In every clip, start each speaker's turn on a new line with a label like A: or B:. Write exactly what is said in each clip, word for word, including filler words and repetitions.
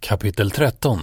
A: Kapitel tretton.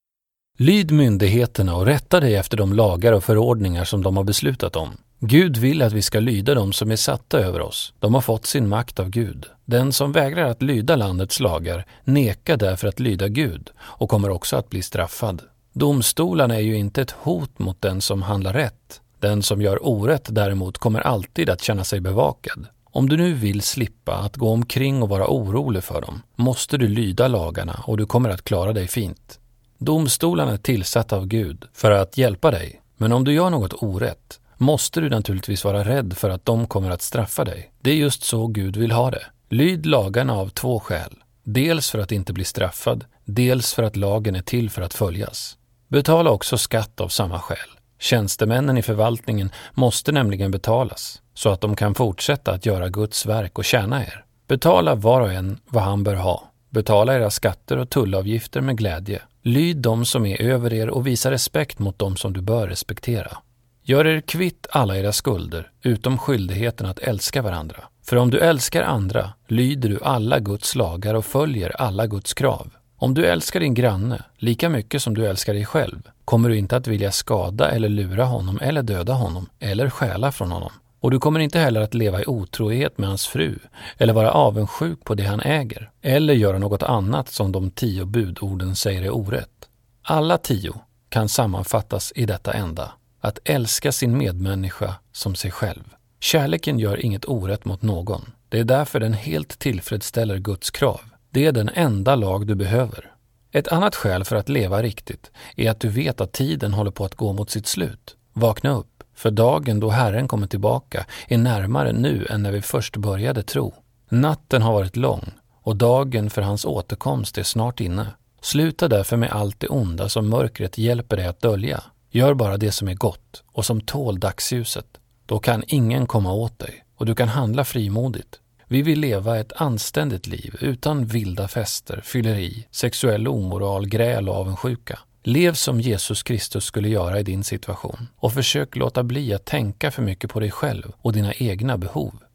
A: Lyd myndigheterna och rätta dig efter de lagar och förordningar som de har beslutat om. Gud vill att vi ska lyda dem som är satta över oss. De har fått sin makt av Gud. Den som vägrar att lyda landets lagar nekar därför att lyda Gud och kommer också att bli straffad. Domstolarna är ju inte ett hot mot den som handlar rätt. Den som gör orätt däremot kommer alltid att känna sig bevakad. Om du nu vill slippa att gå omkring och vara orolig för dem, måste du lyda lagarna och du kommer att klara dig fint. Domstolarna är tillsatta av Gud för att hjälpa dig, men om du gör något orätt måste du naturligtvis vara rädd för att de kommer att straffa dig. Det är just så Gud vill ha det. Lyd lagarna av två skäl. Dels för att inte bli straffad, dels för att lagen är till för att följas. Betala också skatt av samma skäl. Tjänstemännen i förvaltningen måste nämligen betalas så att de kan fortsätta att göra Guds verk och tjäna er. Betala var och en vad han bör ha. Betala era skatter och tullavgifter med glädje. Lyd dem som är över er och visa respekt mot dem som du bör respektera. Gör er kvitt alla era skulder, utom skyldigheten att älska varandra. För om du älskar andra, lyder du alla Guds lagar och följer alla Guds krav. Om du älskar din granne lika mycket som du älskar dig själv, kommer du inte att vilja skada eller lura honom eller döda honom eller stjäla från honom. Och du kommer inte heller att leva i otrohet med hans fru eller vara avundsjuk på det han äger eller göra något annat som de tio budorden säger är orätt. Alla tio kan sammanfattas i detta enda, att älska sin medmänniska som sig själv. Kärleken gör inget orätt mot någon. Det är därför den helt tillfredsställer Guds krav. Det är den enda lag du behöver. Ett annat skäl för att leva riktigt är att du vet att tiden håller på att gå mot sitt slut. Vakna upp. För dagen då Herren kommer tillbaka är närmare nu än när vi först började tro. Natten har varit lång och dagen för hans återkomst är snart inne. Sluta därför med allt det onda som mörkret hjälper dig att dölja. Gör bara det som är gott och som tål dagsljuset. Då kan ingen komma åt dig och du kan handla frimodigt. Vi vill leva ett anständigt liv utan vilda fester, fylleri, sexuell omoral, gräl och avundsjuka. Lev som Jesus Kristus skulle göra i din situation och försök låta bli att tänka för mycket på dig själv och dina egna behov.